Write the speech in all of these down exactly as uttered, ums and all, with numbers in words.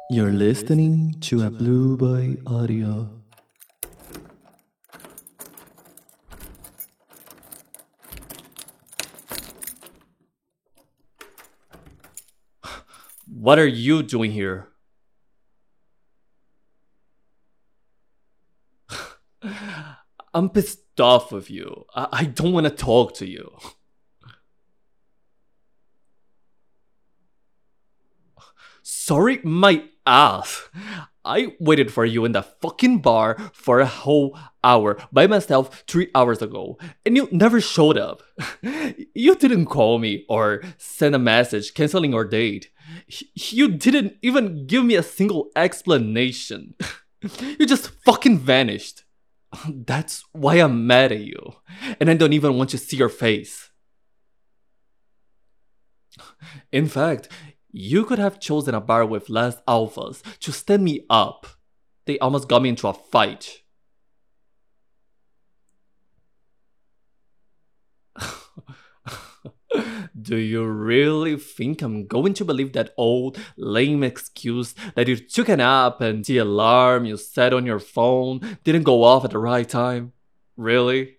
You're listening to a Blue Boy audio. What are you doing here? I'm pissed off with you. I, I don't want to talk to you. Sorry, my ass. I waited for you in the fucking bar for a whole hour by myself three hours ago, and you never showed up. You didn't call me or send a message canceling our date. You didn't even give me a single explanation. You just fucking vanished. That's why I'm mad at you, and I don't even want to see your face. In fact, you could have chosen a bar with less alphas to stand me up. They almost got me into a fight. Do you really think I'm going to believe that old lame excuse that you took a nap and the alarm you set on your phone didn't go off at the right time? Really?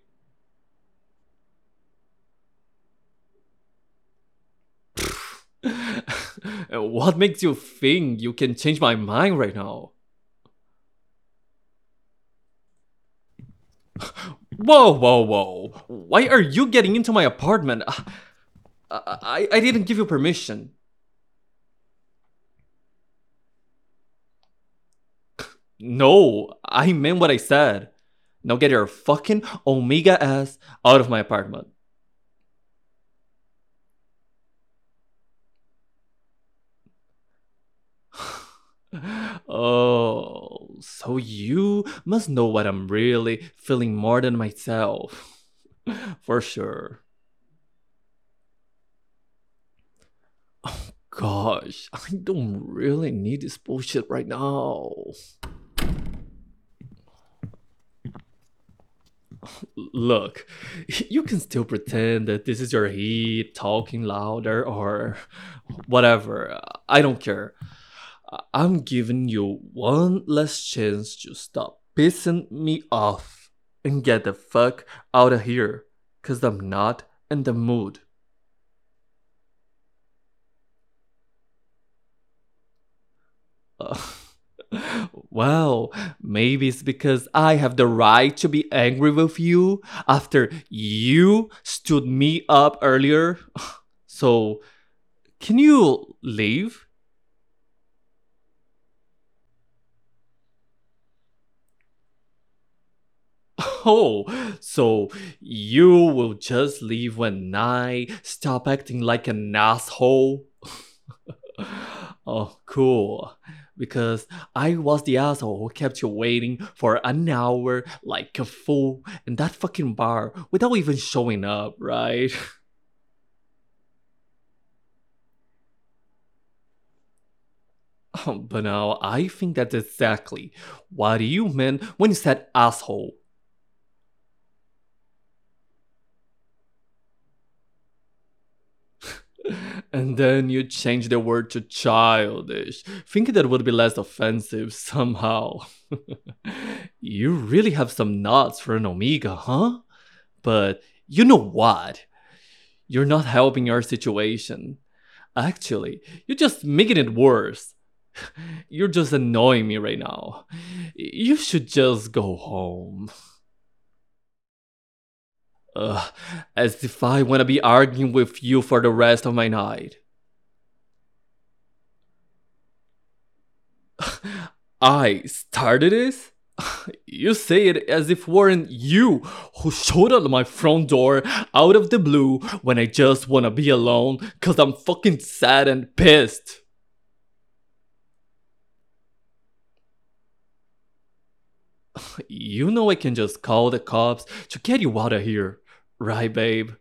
What makes you think you can change my mind right now? Whoa, whoa, whoa. Why are you getting into my apartment? I, I, I didn't give you permission. No, I meant what I said. Now get your fucking Omega ass out of my apartment. Oh, so you must know what I'm really feeling more than myself. For sure. Oh gosh, I don't really need this bullshit right now. Look, you can still pretend that this is your heat talking louder or whatever. I don't care. I'm giving you one last chance to stop pissing me off and get the fuck out of here, cause I'm not in the mood. Uh, well, maybe it's because I have the right to be angry with you after you stood me up earlier. So, can you leave? Oh, so you will just leave when I stop acting like an asshole? Oh, cool. Because I was the asshole who kept you waiting for an hour like a fool in that fucking bar without even showing up, right? But now I think that's exactly what you meant when you said asshole. And then you change the word to childish, thinking that would be less offensive somehow. You really have some nuts for an Omega, huh? But you know what? You're not helping your situation. Actually, you're just making it worse. You're just annoying me right now. You should just go home. Ugh, as if I want to be arguing with you for the rest of my night. I started this? You say it as if weren't you who showed up at my front door out of the blue when I just wanna be alone cause I'm fucking sad and pissed. You know I can just call the cops to get you out of here, right, babe?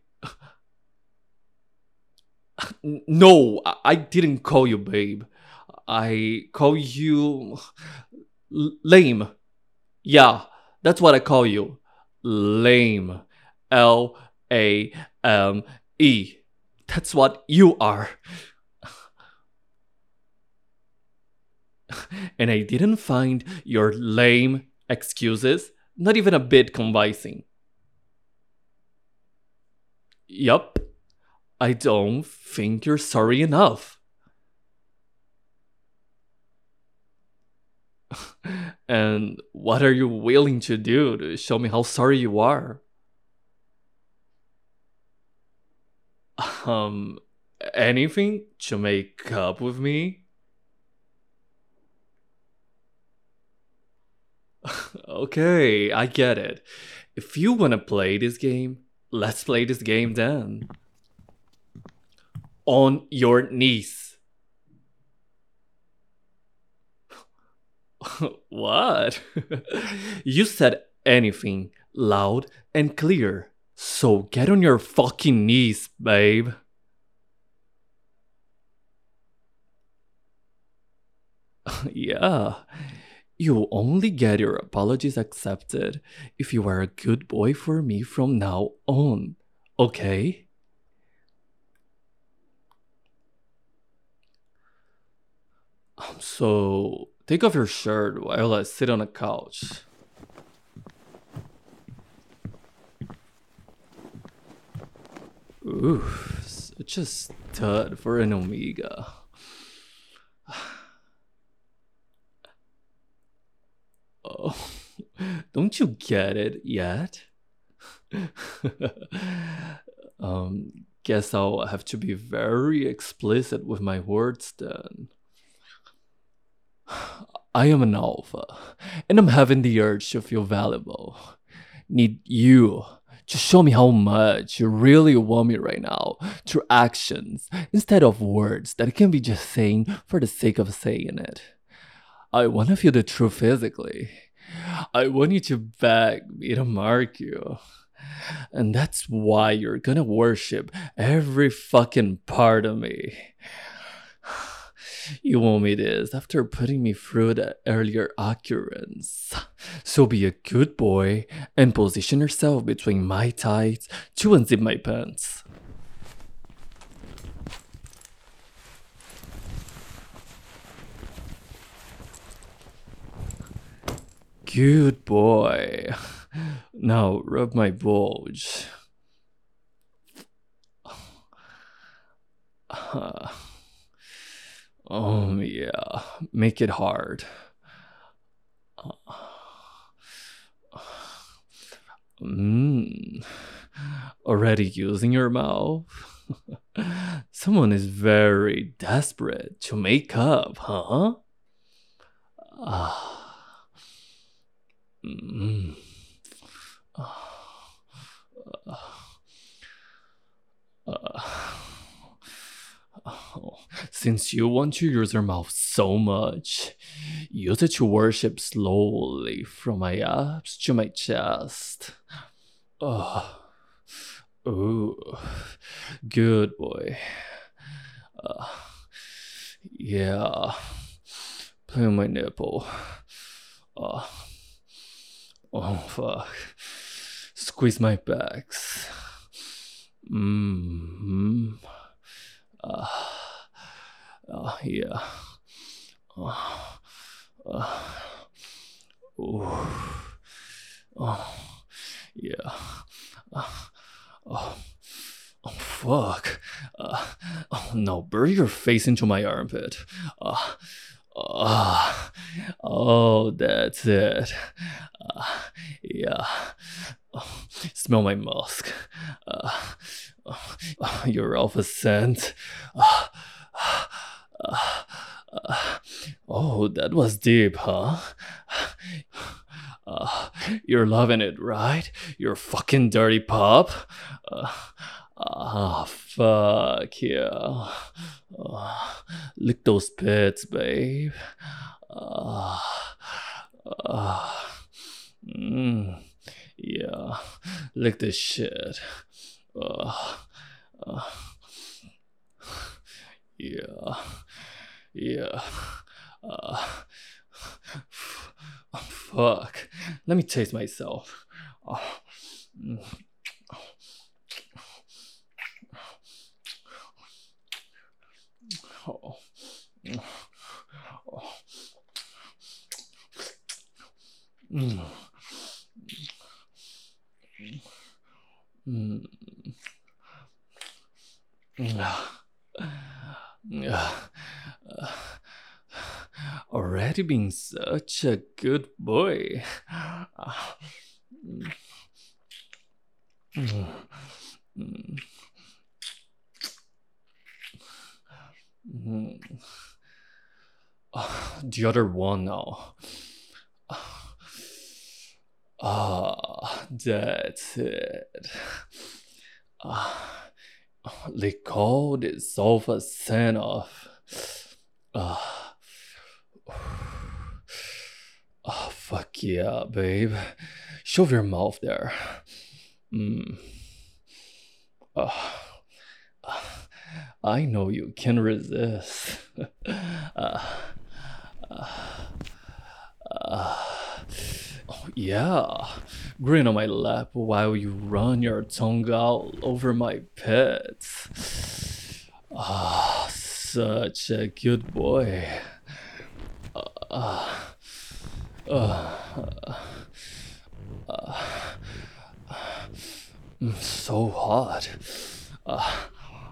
No, I I didn't call you babe. I call you l- lame. Yeah, that's what I call you. Lame. L A M E. That's what you are. And I didn't find your lame excuses not even a bit convincing. Yup, I don't think you're sorry enough. And what are you willing to do to show me how sorry you are? Um, anything to make up with me? Okay, I get it. If you wanna play this game, let's play this game then. On your knees. What? You said anything loud and clear. So get on your fucking knees, babe. Yeah. You only get your apologies accepted if you are a good boy for me from now on. Okay? So, take off your shirt while I sit on a couch. Ooh, such a stud for an Omega. Oh, don't you get it yet? um, guess I'll have to be very explicit with my words then. I am an alpha, and I'm having the urge to feel valuable. Need you to show me how much you really want me right now through actions instead of words that can be just saying for the sake of saying it. I want to feel the truth physically. I want you to beg me to mark you. And that's why you're gonna worship every fucking part of me. You want me this after putting me through the earlier occurrence. So be a good boy and position yourself between my tights to unzip my pants. Good boy. Now rub my bulge. Uh, oh yeah, make it hard. Mmm. Already using your mouth? Someone is very desperate to make up, huh? Ah. Mm. Uh, oh, since you want to use your mouth so much, use it to worship slowly from my abs to my chest. Oh, ooh, good boy. Uh, yeah, play on my nipple. Uh, oh fuck, squeeze my backs. Mm-hmm. Uh, uh, yeah. Uh, uh, ooh. Oh, yeah. Uh, oh, oh, fuck. Uh, oh, no, bury your face into my armpit. Uh, uh, oh, that's it. Uh, yeah. Oh, smell my musk. Uh, oh, your alpha scent. Uh, uh, uh, oh, that was deep, huh? Uh, you're loving it, right? You're fucking dirty pup. Uh, ah, fuck yeah. Uh, lick those pits, babe. Uh, uh, mm, yeah, lick this shit. Uh, uh, yeah, yeah. Uh, oh, fuck. Let me taste myself. Oh. Oh. Oh. Mm. Mm. Already being such a good boy. The other one now. Ah, that's it. Ah, let go this sofa send off. Ah, oh, fuck yeah, babe. Shove your mouth there. Mm. Ah, ah, I know you can resist. Ah, ah, ah. Oh, yeah. Grin on my lap while you run your tongue all over my pets. Ah, such a good boy. Ah, ah, ah, mm, so hot. Ah,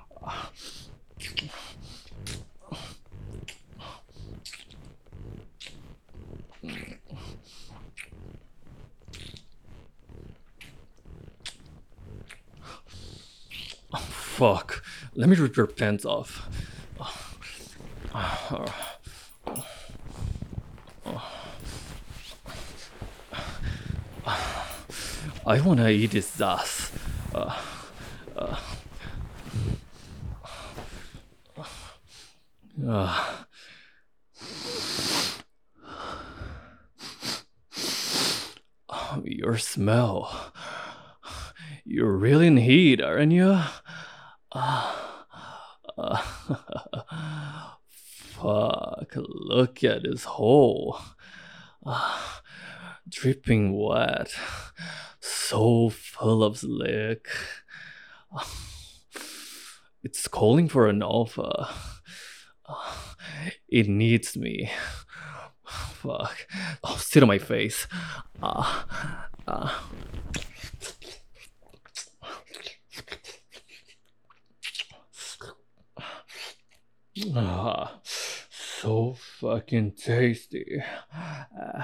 fuck. Let me rip your pants off. I wanna eat his ass. Uh, uh, uh. Your smell. You're really in heat, aren't you? Uh, uh, fuck, look at this hole. Uh, dripping wet. So full of slick. Uh, it's calling for an alpha. Uh, it needs me. Fuck. Oh, sit on my face. Uh, uh. Ah, so fucking tasty. Uh.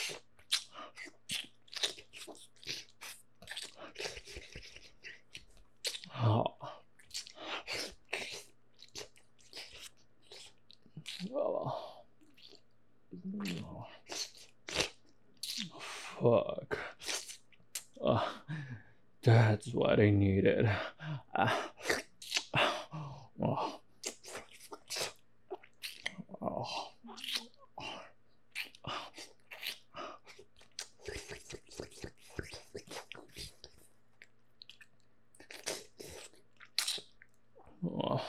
Oh. Oh. Fuck. Uh, that's what I needed. Uh. Oh. Oh. Oh.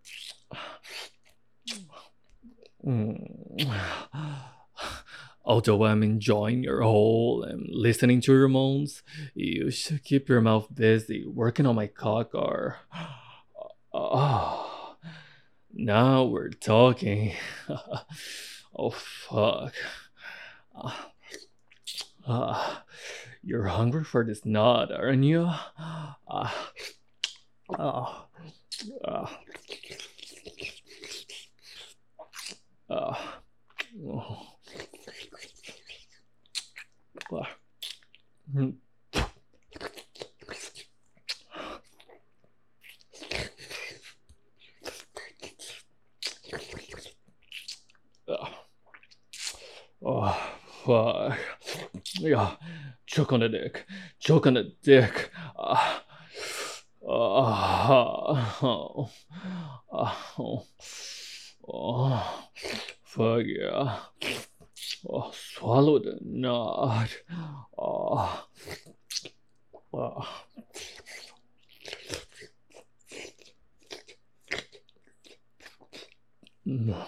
Mm. Although I'm enjoying your hole and listening to your moans, you should keep your mouth busy working on my cock or... Oh, now we're talking. Oh, fuck. Uh, uh, you're hungry for this nut, aren't you? Uh, uh, uh, uh, oh. Uh, mm. Oh, fuck. Yeah, choke on the dick. Choke on the dick. Uh, uh, oh, oh, oh, fuck yeah. Oh, swallow the nut. Oh, oh. Mm.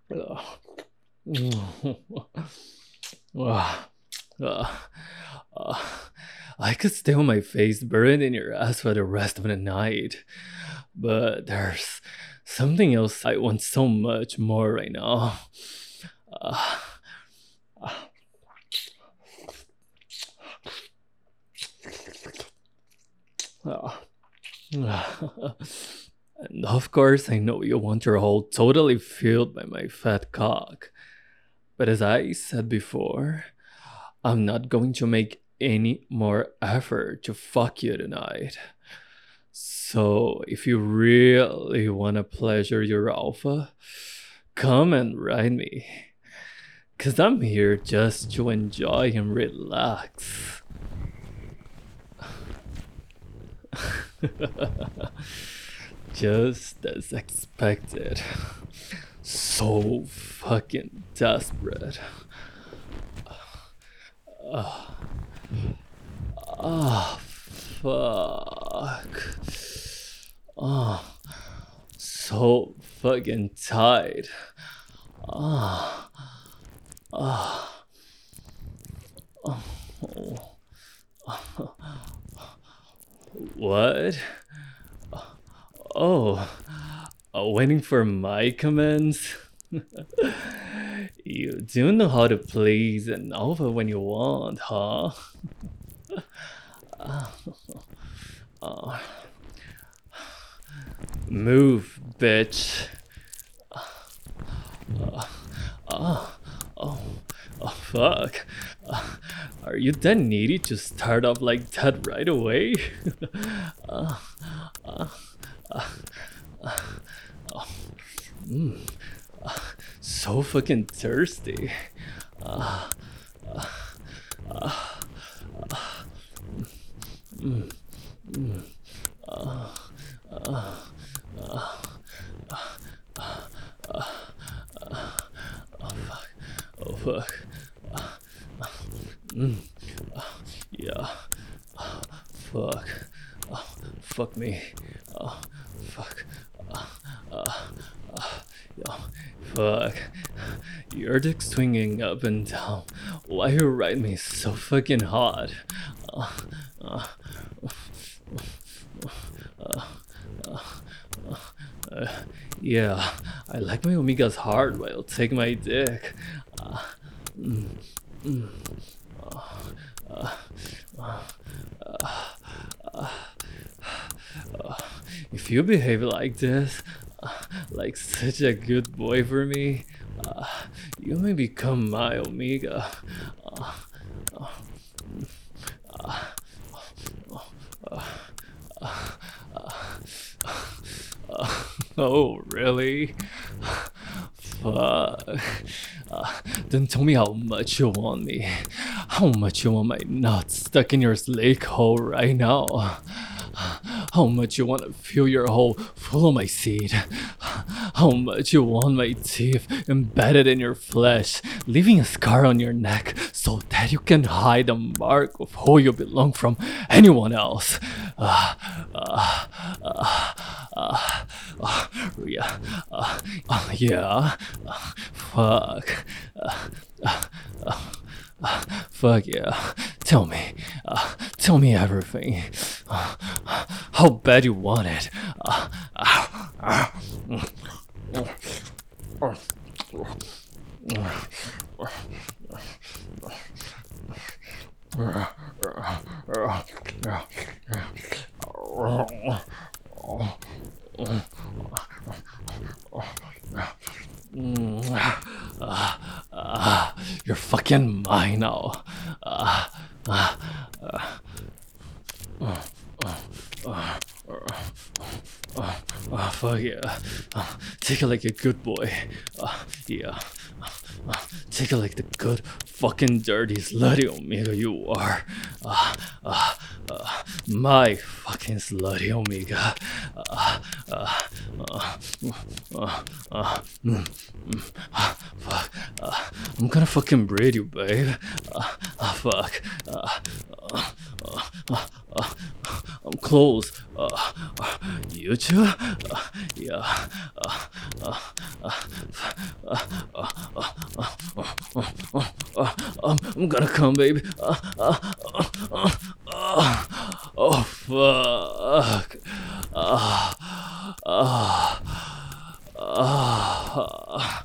Ah, ah, ah. I could stay with my face buried in your ass for the rest of the night, but there's something else I want so much more right now. Ah, ah. Ah. And of course, I know you want your hole totally filled by my fat cock. But as I said before, I'm not going to make any more effort to fuck you tonight. So if you really want to pleasure your alpha, come and ride me. Cause I'm here just to enjoy and relax. Just as expected. So fucking desperate. Ah, oh, fuck. Oh, so fucking tight. Ah, ah, oh. What? Oh, uh, waiting for my commands? You do know how to please an alpha when you want, huh? uh, move, bitch. Uh, uh, oh, oh, fuck. Uh, are you that needy to start off like that right away? uh, uh, uh, uh, oh, mm, uh, so fucking thirsty. Uh, uh, uh, uh, mm, mm, uh, uh, uh, Oh fuck. Uh, mm, uh, yeah. Uh, fuck. Uh, fuck me. Oh, fuck. Uh, uh, uh, yeah. Fuck. Your dick swinging up and down. Why you ride me so fucking hot? Uh, uh, uh, uh, uh, yeah, I like my omegas hard while take my dick. Uh, mm, mm, uh, uh, uh, uh, uh, if you behave like this, uh, like such a good boy for me, uh, you may become my omega. Uh, uh, uh, uh, uh, uh, oh, really? Fuck. Uh, then tell me how much you want me. How much you want my nuts stuck in your snake hole right now. How much you want to fill your hole full of my seed. How much you want my teeth embedded in your flesh, leaving a scar on your neck so that you can hide the mark of who you belong from anyone else. Uh, uh, uh, uh, uh, yeah, uh, uh, yeah, uh, fuck, uh, uh, uh, uh, fuck yeah, tell me, uh, tell me everything, uh, how bad you want it. Uh, uh, uh, uh, uh, you're fucking mine now. Uh, uh, uh, uh, uh, uh, uh, uh, fuck yeah. Uh, take it like a good boy. Uh, yeah. Uh, uh, take it like the good fucking dirty slutty omega you are. Uh, uh, uh, my fucking slutty omega. Uh, uh, uh, uh, uh, mm, mm, uh, fuck. Uh, I'm gonna fucking braid you, babe. Uh, uh, fuck. Uh, uh, uh, uh, uh, I'm close. Uh, uh, you too? Uh, yeah. Uh, uh, uh, uh, uh, uh, uh, uh, uh, uh, um, I'm gonna come, baby. Uh, uh, uh, uh, uh, oh, fuck. Uh, uh, uh,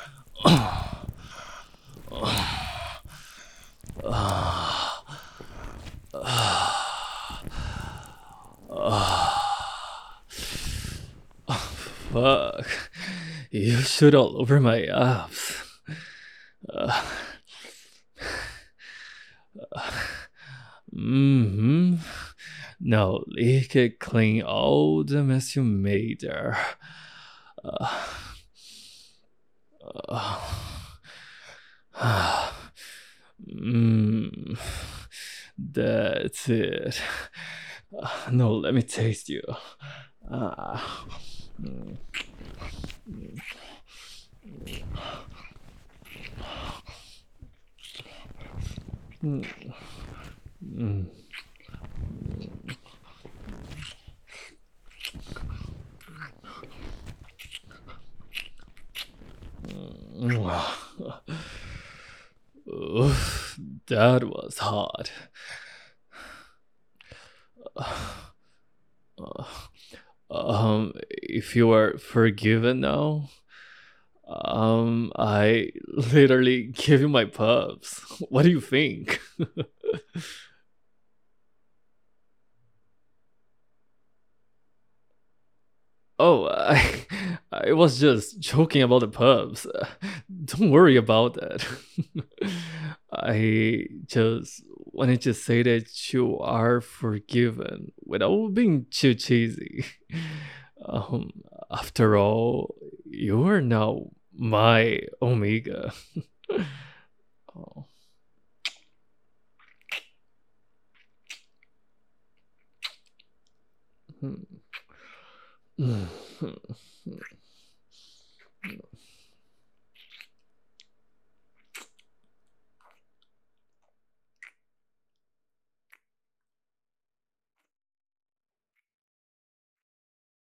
fuck. You shit all over my abs. Uh, mm-hmm. Now lick it clean all the mess you made there. Uh, uh, mm, that's it. Uh, no, let me taste you. Uh, mm, mm, mm, mm. Oof, that was hot. Uh, um, if you are forgiven now, um, I literally gave you my pups. What do you think? Oh, I, I was just joking about the pubs. Uh, Don't worry about that. I just wanted to say that you are forgiven without being too cheesy. Um, After all, you are now my Omega. Oh. Hmm.